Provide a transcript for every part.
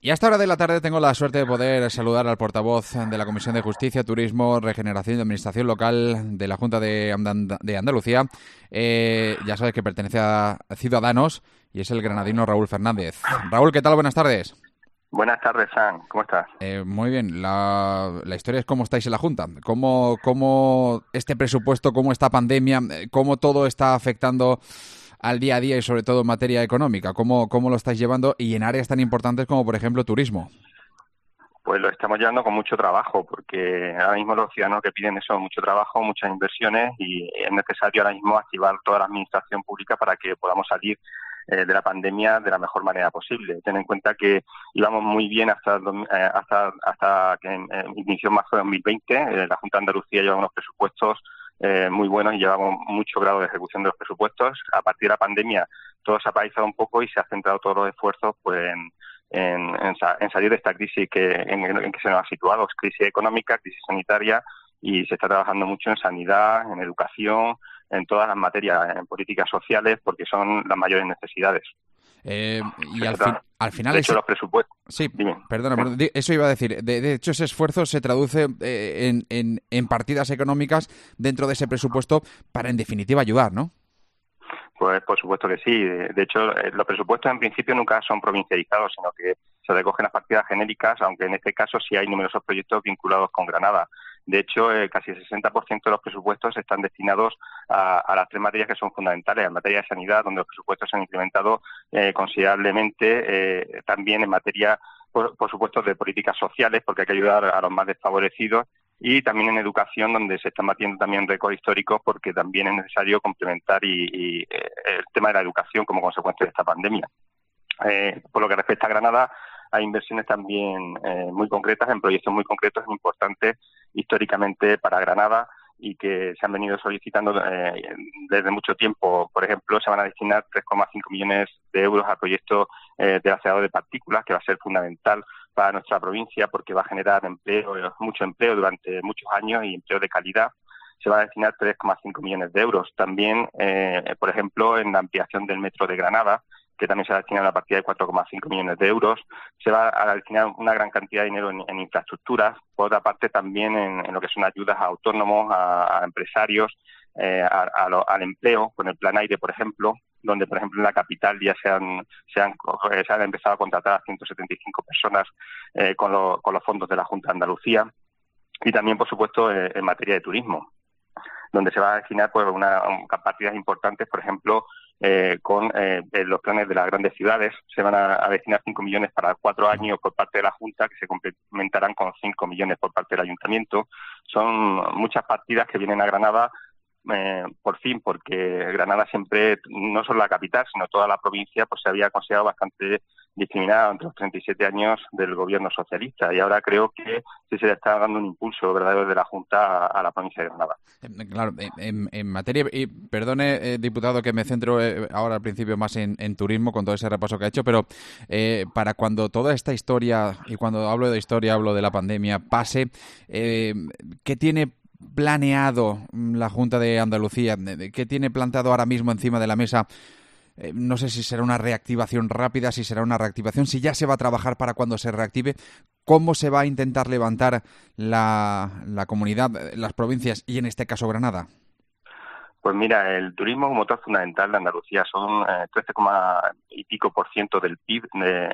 Y a esta hora de la tarde tengo la suerte de poder saludar al portavoz de la Comisión de Justicia, Turismo, Regeneración y Administración Local de la Junta de Andalucía. Ya sabes que pertenece a Ciudadanos y es el granadino Raúl Fernández. Raúl, ¿qué tal? Buenas tardes. Buenas tardes, Sam. ¿Cómo estás? Muy bien. La historia es cómo estáis en la Junta. ¿Cómo este presupuesto, cómo esta pandemia, cómo todo está afectando al día a día y sobre todo en materia económica? ¿Cómo lo estáis llevando y en áreas tan importantes como, por ejemplo, turismo? Pues lo estamos llevando con mucho trabajo, porque ahora mismo los ciudadanos que piden eso, mucho trabajo, muchas inversiones, y es necesario ahora mismo activar toda la administración pública para que podamos salir de la pandemia de la mejor manera posible. Ten en cuenta que íbamos muy bien hasta que inició marzo de 2020. La Junta de Andalucía lleva unos presupuestos muy buenos y llevamos mucho grado de ejecución de los presupuestos. A partir de la pandemia todo se ha paralizado un poco y se ha centrado todos los esfuerzos pues en salir de esta crisis en que se nos ha situado, crisis económica, crisis sanitaria, y se está trabajando mucho en sanidad, en educación, en todas las materias, en políticas sociales, porque son las mayores necesidades. Y al final... De hecho, los presupuestos... Sí, Dime. perdona, eso iba a decir. De hecho, ese esfuerzo se traduce en partidas económicas dentro de ese presupuesto para, en definitiva, ayudar, ¿no? Pues por supuesto que sí. De hecho, los presupuestos en principio nunca son provincializados, sino que se recogen las partidas genéricas, aunque en este caso sí hay numerosos proyectos vinculados con Granada. De hecho, casi el 60% de los presupuestos están destinados a las tres materias que son fundamentales. En materia de sanidad, donde los presupuestos se han incrementado considerablemente, también en materia, por supuesto, de políticas sociales, porque hay que ayudar a los más desfavorecidos, y también en educación, donde se están batiendo también récords históricos, porque también es necesario complementar y el tema de la educación como consecuencia de esta pandemia. Por lo que respecta a Granada, hay inversiones también muy concretas, en proyectos muy concretos e importantes históricamente para Granada, y que se han venido solicitando desde mucho tiempo. Por ejemplo, se van a destinar 3,5 millones de euros al proyecto de vaciado de partículas, que va a ser fundamental para nuestra provincia porque va a generar mucho empleo durante muchos años y empleo de calidad. Se va a destinar 3,5 millones de euros. También, por ejemplo, en la ampliación del metro de Granada, que también se va a destinar una partida de 4,5 millones de euros. Se va a destinar una gran cantidad de dinero en infraestructuras. Por otra parte, también en lo que son ayudas a autónomos, a empresarios, al empleo, con el Plan Aire, por ejemplo, donde, por ejemplo, en la capital ya se han empezado a contratar a 175 personas con los fondos de la Junta de Andalucía. Y también, por supuesto, en materia de turismo, donde se va a destinar pues partidas importantes, por ejemplo, con los planes de las grandes ciudades. Se van a destinar 5 millones para 4 años por parte de la Junta, que se complementarán con 5 millones por parte del Ayuntamiento. Son muchas partidas que vienen a Granada, por fin, porque Granada siempre, no solo la capital, sino toda la provincia, pues se había considerado bastante discriminada entre los 37 años del gobierno socialista, y ahora creo que sí se le está dando un impulso verdadero de la Junta a la provincia de Granada. Claro, en materia, y perdone, diputado, que me centro ahora al principio más en turismo con todo ese repaso que ha hecho, pero para cuando toda esta historia, y cuando hablo de historia hablo de la pandemia, pase, ¿qué tiene planeado la Junta de Andalucía? ¿Qué tiene planteado ahora mismo encima de la mesa? No sé si será una reactivación rápida, si será una reactivación, si ya se va a trabajar para cuando se reactive. ¿Cómo se va a intentar levantar la comunidad, las provincias y en este caso Granada? Pues mira, el turismo es un motor fundamental de Andalucía. Son 13, y pico % del PIB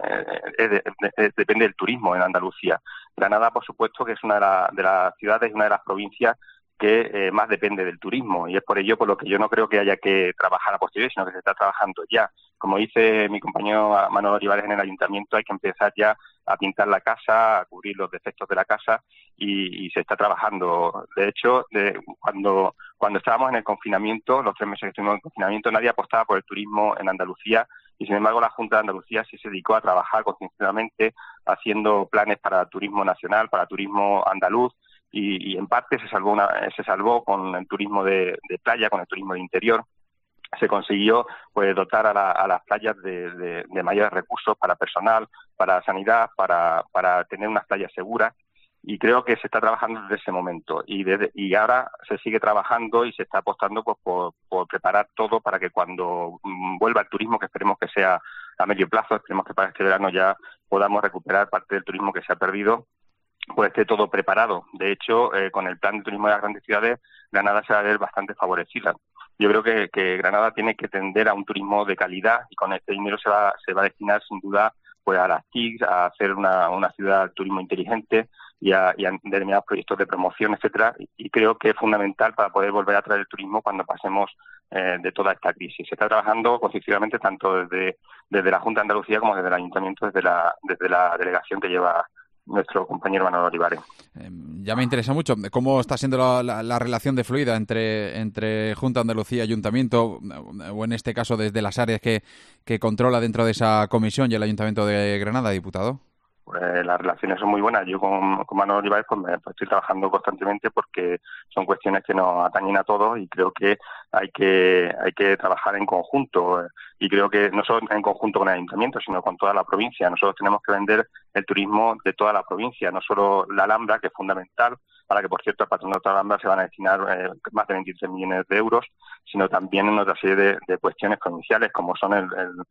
depende del turismo en Andalucía. Granada, por supuesto, que es una de las ciudades y una de las provincias que más depende del turismo, y es por ello por lo que yo no creo que haya que trabajar a posteriori, sino que se está trabajando ya. Como dice mi compañero Manuel Olivares en el Ayuntamiento, hay que empezar ya a pintar la casa, a cubrir los defectos de la casa, y se está trabajando. De hecho, cuando estábamos en el confinamiento, los 3 meses que estuvimos en confinamiento, nadie apostaba por el turismo en Andalucía, y sin embargo la Junta de Andalucía sí se dedicó a trabajar concienzudamente, haciendo planes para turismo nacional, para turismo andaluz, y en parte se salvó con el turismo de playa, con el turismo de interior. Se consiguió pues dotar a las playas de mayores recursos para personal, para sanidad, para tener unas playas seguras, y creo que se está trabajando desde ese momento, y ahora se sigue trabajando y se está apostando pues por preparar todo para que cuando vuelva el turismo, que esperemos que sea a medio plazo, esperemos que para este verano ya podamos recuperar parte del turismo que se ha perdido, pues esté todo preparado. De hecho, con el plan de turismo de las grandes ciudades, Granada se va a ver bastante favorecida. Yo creo que Granada tiene que tender a un turismo de calidad y con este dinero se va a destinar sin duda pues a las TICs, a hacer una ciudad de turismo inteligente y a determinados proyectos de promoción, etcétera. Y creo que es fundamental para poder volver a traer el turismo cuando pasemos de toda esta crisis. Se está trabajando concisivamente tanto desde la Junta de Andalucía como desde el Ayuntamiento, desde la delegación que lleva nuestro compañero Manuel Olivares. Ya me interesa mucho cómo está siendo la relación de fluida entre Junta de Andalucía y Ayuntamiento, o en este caso desde las áreas que controla dentro de esa comisión y el Ayuntamiento de Granada, diputado. Pues las relaciones son muy buenas. Yo con Manuel Olivares pues estoy trabajando constantemente porque son cuestiones que nos atañen a todos y creo que hay que trabajar en conjunto. Y creo que no solo en conjunto con el Ayuntamiento, sino con toda la provincia. Nosotros tenemos que vender el turismo de toda la provincia, no solo la Alhambra, que es fundamental, para que, por cierto, al Patronato de la Alhambra se van a destinar más de 23 millones de euros, sino también en otra serie de cuestiones provinciales, como son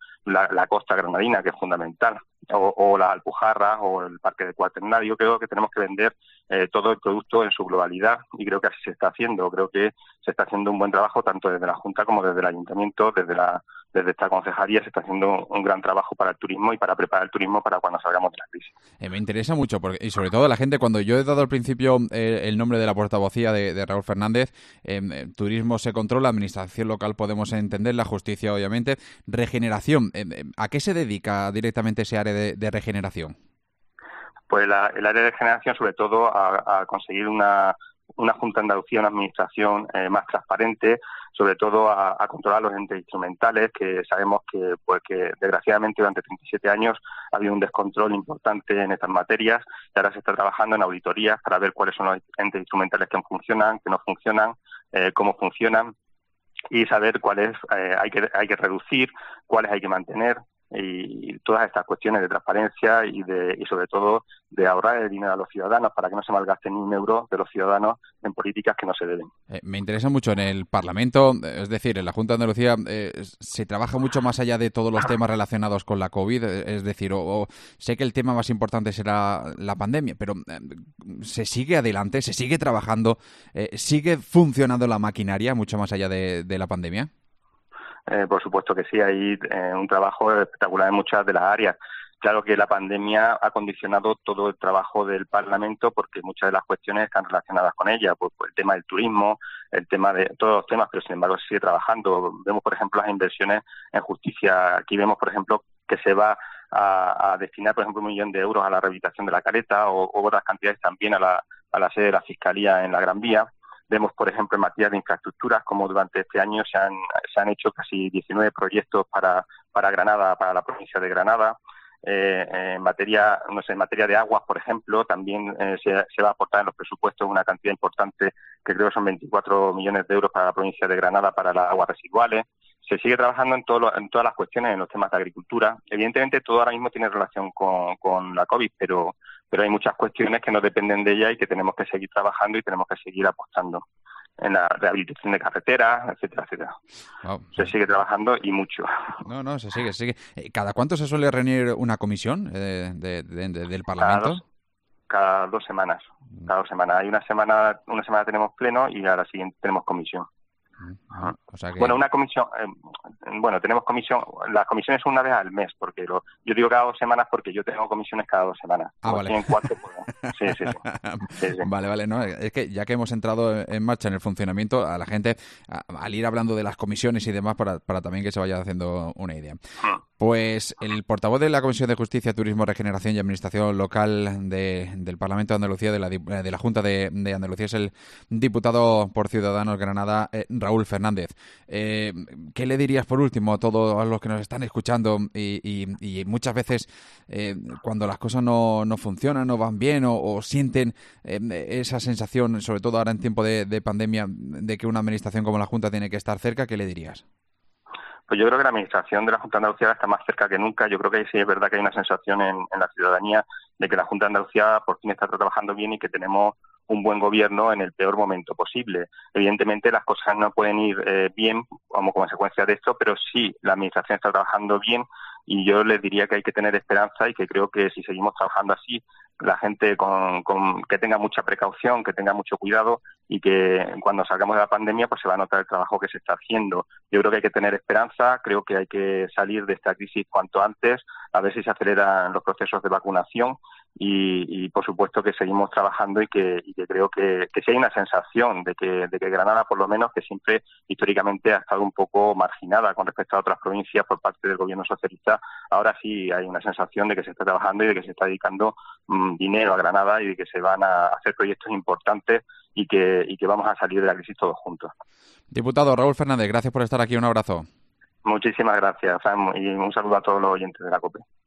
la costa granadina, que es fundamental, o las Alpujarras, o el Parque de Cuaternario. Creo que tenemos que vender todo el producto en su globalidad, y creo que así se está haciendo. Creo que se está haciendo un buen trabajo tanto desde la Junta como desde el Ayuntamiento, desde esta concejalía se está haciendo un gran trabajo para el turismo y para preparar el turismo para cuando salgamos de la crisis. Me interesa mucho, y sobre todo la gente, cuando yo he dado al principio el nombre de la portavocía de Raúl Fernández, turismo se controla, administración local podemos entender, la justicia obviamente, regeneración. ¿A qué se dedica directamente ese área de regeneración? Pues el área de regeneración sobre todo a conseguir una Junta de Andalucía, una administración más transparente, sobre todo a controlar los entes instrumentales, que sabemos que desgraciadamente durante 37 años ha habido un descontrol importante en estas materias y ahora se está trabajando en auditorías para ver cuáles son los entes instrumentales que funcionan, que no funcionan, cómo funcionan y saber cuáles hay que reducir, cuáles hay que mantener. Y todas estas cuestiones de transparencia y sobre todo de ahorrar el dinero a los ciudadanos para que no se malgaste ni un euro de los ciudadanos en políticas que no se deben. Me interesa mucho en el Parlamento, es decir, en la Junta de Andalucía, se trabaja mucho más allá de todos los temas relacionados con la COVID, es decir, sé que el tema más importante será la pandemia, pero se sigue adelante, se sigue trabajando, sigue funcionando la maquinaria mucho más allá de la pandemia. Por supuesto que sí, hay un trabajo espectacular en muchas de las áreas. Claro que la pandemia ha condicionado todo el trabajo del Parlamento porque muchas de las cuestiones están relacionadas con ella, pues el tema del turismo, el tema de todos los temas, pero sin embargo se sigue trabajando. Vemos, por ejemplo, las inversiones en justicia. Aquí vemos, por ejemplo, que se va a destinar, por ejemplo, 1 millón de euros a la rehabilitación de la Caleta o otras cantidades también a la sede de la Fiscalía en la Gran Vía. Vemos, por ejemplo, en materia de infraestructuras, como durante este año se han hecho casi 19 proyectos para Granada, para la provincia de Granada. En materia de aguas, por ejemplo, también se va a aportar en los presupuestos una cantidad importante, que creo que son 24 millones de euros para la provincia de Granada para las aguas residuales. Se sigue trabajando en todas las cuestiones, en los temas de agricultura. Evidentemente, todo ahora mismo tiene relación con la COVID, pero hay muchas cuestiones que no dependen de ella y que tenemos que seguir trabajando y tenemos que seguir apostando en la rehabilitación de carreteras, etcétera, etcétera. Wow. Se sigue trabajando y mucho. No, se sigue. ¿Cada cuánto se suele reunir una comisión del Parlamento? Cada 2 semanas. Cada 2 semanas. Hay una semana tenemos pleno y a la siguiente tenemos comisión. O sea que... Bueno, una comisión, tenemos comisión, las comisiones son una vez al mes, porque yo digo cada 2 semanas porque yo tengo comisiones cada 2 semanas. Vale. En 4, sí. Vale, no, es que ya que hemos entrado en marcha en el funcionamiento, a la gente, al ir hablando de las comisiones y demás, para también que se vaya haciendo una idea. Pues el portavoz de la Comisión de Justicia, Turismo, Regeneración y Administración Local del Parlamento de Andalucía, de la Junta de Andalucía, es el diputado por Ciudadanos Granada, Raúl Fernández. ¿Qué le dirías por último a todos los que nos están escuchando y muchas veces cuando las cosas no funcionan, no van bien o sienten esa sensación, sobre todo ahora en tiempo de pandemia, de que una administración como la Junta tiene que estar cerca? ¿Qué le dirías? Pues yo creo que la administración de la Junta de Andalucía está más cerca que nunca. Yo creo que sí es verdad que hay una sensación en la ciudadanía de que la Junta de Andalucía por fin está trabajando bien y que tenemos un buen gobierno en el peor momento posible. Evidentemente las cosas no pueden ir bien como consecuencia de esto, pero sí la administración está trabajando bien y yo les diría que hay que tener esperanza y que creo que si seguimos trabajando así, la gente que tenga mucha precaución, que tenga mucho cuidado y que cuando salgamos de la pandemia pues se va a notar el trabajo que se está haciendo. Yo creo que hay que tener esperanza, creo que hay que salir de esta crisis cuanto antes, a ver si se aceleran los procesos de vacunación y por supuesto que seguimos trabajando y que creo que sí hay una sensación de que Granada, por lo menos, que siempre históricamente ha estado un poco marginada con respecto a otras provincias por parte del gobierno socialista. Ahora sí hay una sensación de que se está trabajando y de que se está dedicando dinero a Granada y de que se van a hacer proyectos importantes y que vamos a salir de la crisis todos juntos. Diputado Raúl Fernández, gracias por estar aquí. Un abrazo. Muchísimas gracias, Sam, y un saludo a todos los oyentes de la COPE.